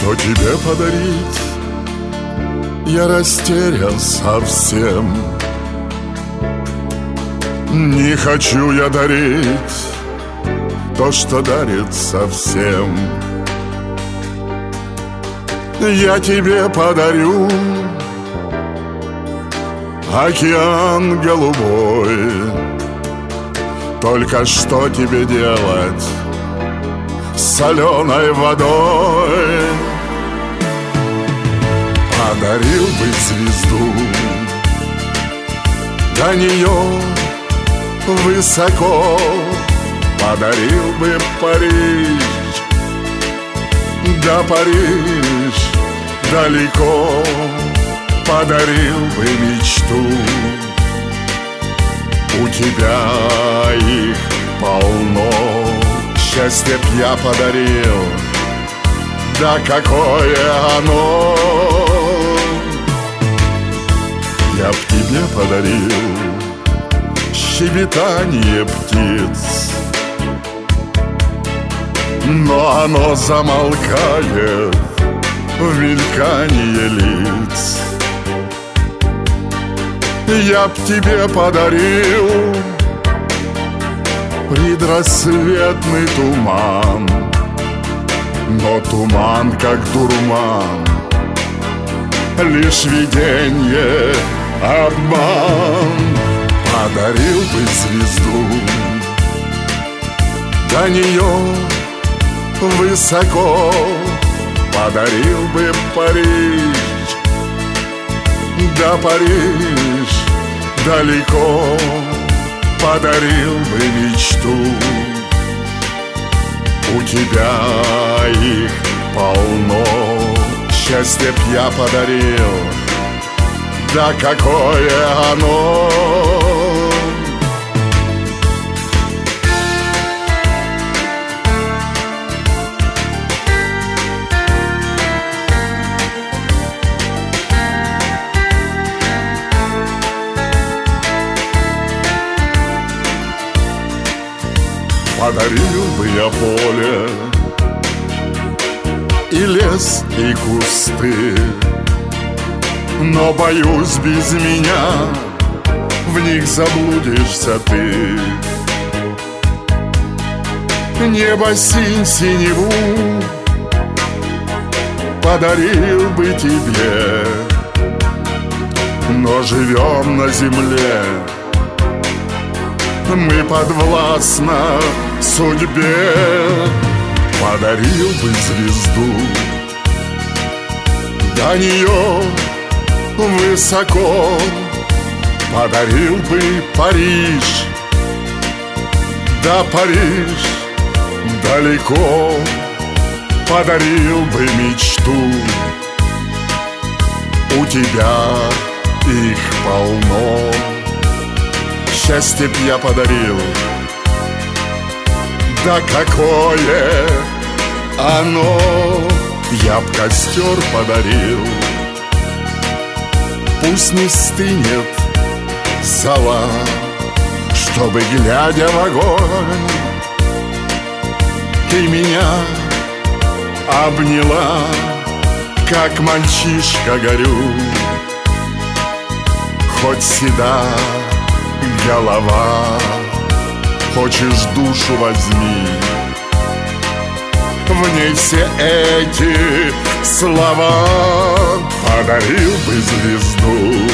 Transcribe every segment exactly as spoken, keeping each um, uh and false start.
Что тебе подарить? Я растерян совсем. Не хочу я дарить то, что дарит совсем. Я тебе подарю океан голубой. Только что тебе делать с соленой водой? Подарил бы звезду, до нее высоко. Подарил бы Париж, да Париж далеко. Подарил бы мечту, у тебя их полно. Счастье б я подарил, да какое оно! Я б тебе подарил щебетание птиц, но оно замолкает в мельканье лиц. Я б тебе подарил предрассветный туман, но туман, как дурман, лишь виденье, обман. Подарил бы звезду, до нее высоко. Подарил бы Париж, да Париж далеко. Подарил бы мечту, у тебя их полно. Счастье б я подарил, да какое оно! Подарил бы я поле и лес, и кусты, но, боюсь, без меня в них заблудишься ты. Небо синь синеву подарил бы тебе, но живем на земле, мы подвластны судьбе. Подарил бы звезду, до нее высоко. Подарил бы Париж, да Париж далеко. Подарил бы мечту, у тебя их полно. Счастье б я подарил, да какое оно! Я б костер подарил, пусть не стынет зола, чтобы, глядя в огонь, ты меня обняла, как мальчишка горю. Хоть седа голова, хочешь душу возьми, в ней все эти слова. Подарил бы звезду,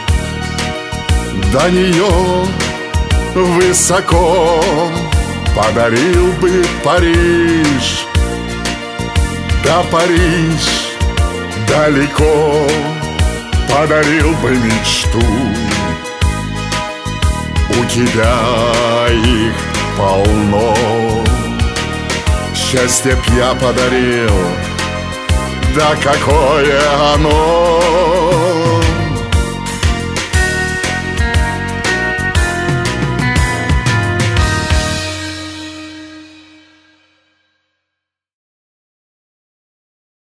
до нее высоко. Подарил бы Париж, да Париж далеко. Подарил бы мечту, у тебя их полно. Счастье б я подарил, да какое оно!